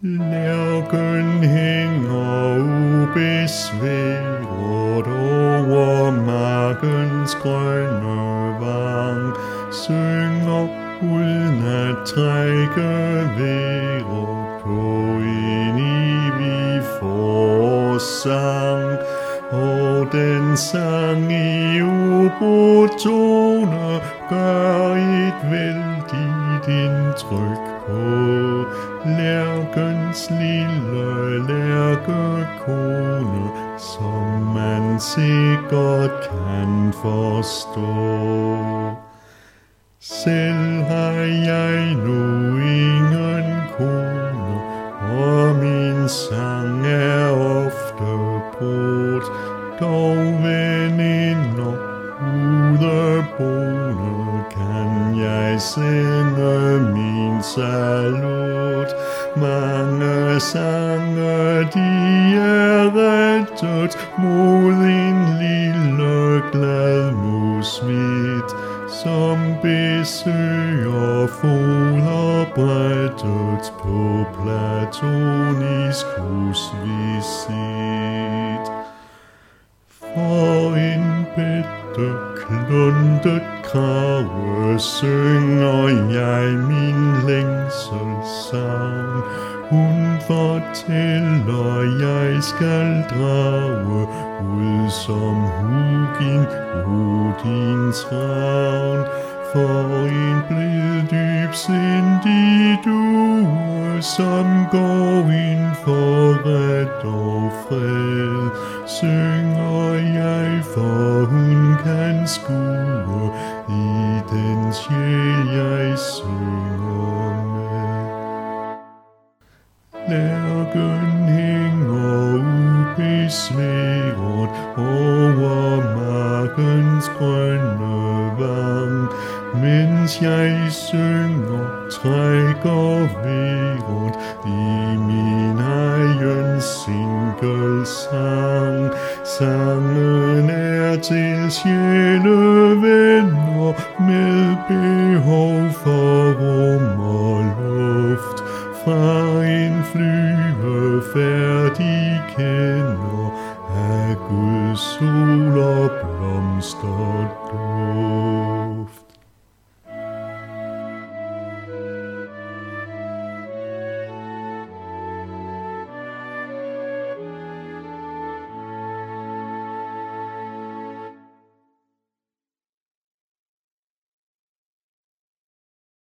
Lærken hænger ubesværet over markens grønne vang, synger uden at trække vejret på en evig forårssang. Og den sang i ubotone gør et vældigt indtryk på lærkens lille lærkekone, som man sikkert kan forstå. Selv har jeg nu ingen kone, og min sang er ofte brudt. Dog veninder udeboende kan jeg sende min salut. Mange sange de er rettet mod en lille glad musvit, som besøger foderbrættet på platonisk husvisit. For en bitte kluntet krave synger jeg min længselssang. Hun fortæller, jeg skal drage ud som Hugin, Odins ravn. For en blid dybsindig due, som går ind for ret og fred, synger jeg, for hun kan skue i den sjæl, jeg synger med. Lærken hænger ubesværet over markens grønne vang, mens jeg synger, trækker vejret i min egen singelsang. Sangen er til sjælevenner med behov for rum og luft, fra en flyvefærdig kender af Guds sol og blomster duft.